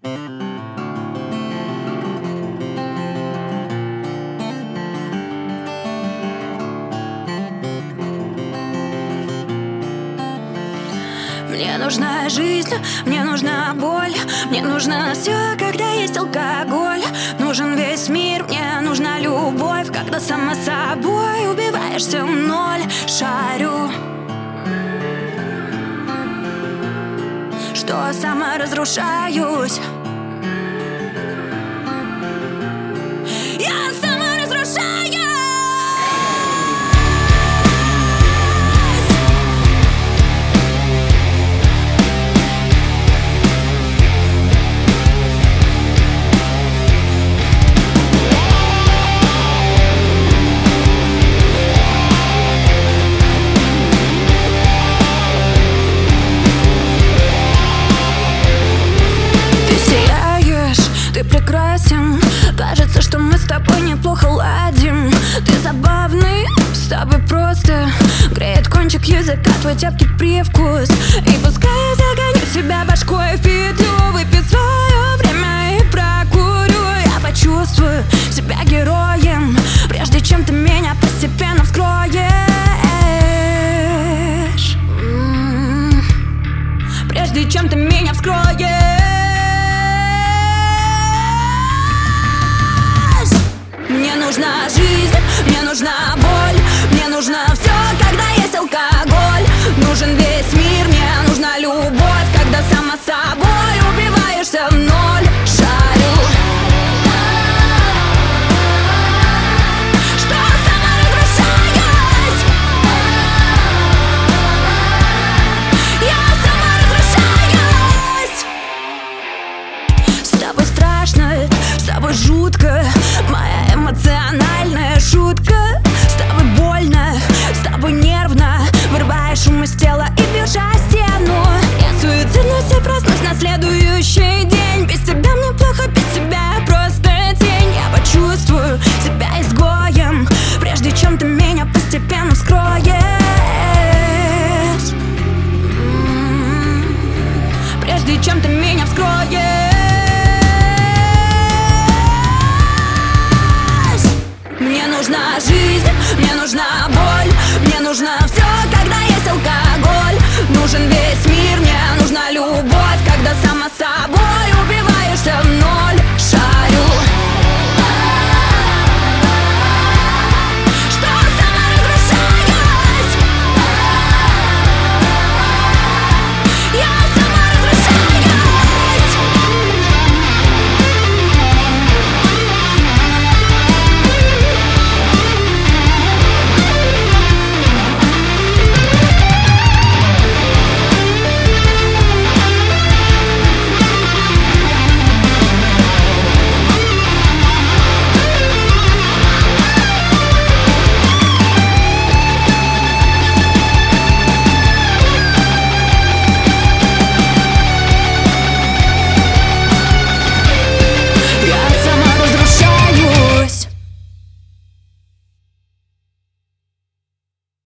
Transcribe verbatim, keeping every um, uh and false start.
Мне нужна жизнь, мне нужна боль, мне нужно все, когда есть алкоголь. Нужен весь мир, мне нужна любовь, когда сама собой убиваешься в ноль. Шарю, что саморазрушаюсь. Я саморазрушаюсь. Ты прекрасен, кажется, что мы с тобой неплохо ладим. Ты забавный, с тобой просто греет кончик языка твой терпкий привкус. И пускай я загоню себя башкой в петлю, выпить свое время и прокурю. Я почувствую себя героем, прежде чем ты меня постепенно вскроешь. М-м-м. Прежде чем ты меня вскроешь. Мне нужна жизнь, мне нужна боль, мне нужно все, когда есть алкоголь. Нужен весь мир, мне нужна любовь, когда сама собой убиваешься в ноль. Шарю, что саморазрушаюсь. Я саморазрушаюсь. С тобой страшно, с тобой жутко, моя эмоциональная шутка. С тобой больно, с тобой нервно, вырываешь ум из тела и бежишь о стену. Я суицидно все проснусь на следующий